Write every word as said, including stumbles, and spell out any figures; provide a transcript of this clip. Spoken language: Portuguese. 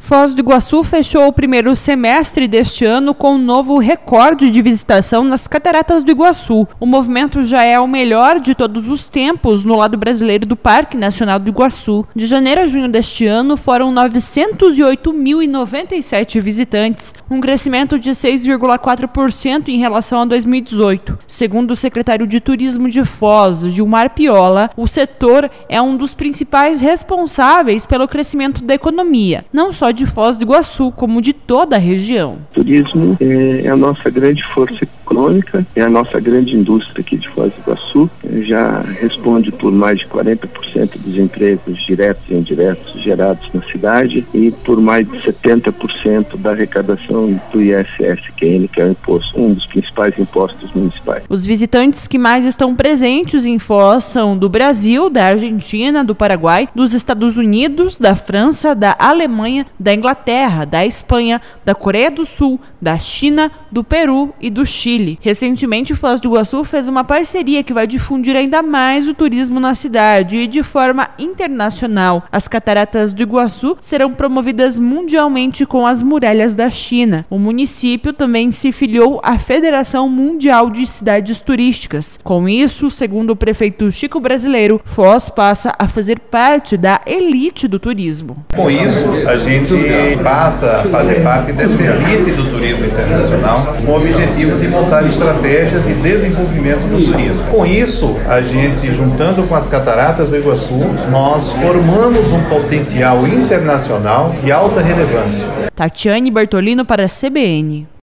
Foz do Iguaçu fechou o primeiro semestre deste ano com um novo recorde de visitação nas Cataratas do Iguaçu. O movimento já é o melhor de todos os tempos no lado brasileiro do Parque Nacional do Iguaçu. De janeiro a junho deste ano foram novecentos e oito mil e noventa e sete visitantes, um crescimento de seis vírgula quatro por cento em relação a dois mil e dezoito. Segundo o secretário de Turismo de Foz, Gilmar Piola, o setor é um dos principais responsáveis pelo crescimento da economia, não só de Foz do Iguaçu, como de toda a região. O turismo é a nossa grande força econômica, é a nossa grande indústria aqui de Foz do Iguaçu, já responde por mais de quarenta por cento dos empregos diretos e indiretos gerados na cidade e por mais de setenta por cento da arrecadação do I S S Q N, que é o imposto, um dos principais impostos municipais. Os visitantes que mais estão presentes em Foz são do Brasil, da Argentina, do Paraguai, dos Estados Unidos, da França, da Alemanha, da Inglaterra, da Espanha, da Coreia do Sul, da China, do Peru e do Chile. Recentemente, Foz do Iguaçu fez uma parceria que vai difundir ainda mais o turismo na cidade e de forma internacional. As Cataratas do Iguaçu serão promovidas mundialmente com as muralhas da China. O município também se filiou à Federação Mundial de Cidades Turísticas. Com isso, segundo o prefeito Chico Brasileiro, Foz passa a fazer parte da elite do turismo. Com isso, a gente passa a fazer parte dessa elite do turismo internacional, com o objetivo de montar estratégias de desenvolvimento do turismo. Com isso, a gente, juntando com as Cataratas do Iguaçu, nós formamos um potencial internacional de alta relevância. Tatiane Bertolino para a C B N.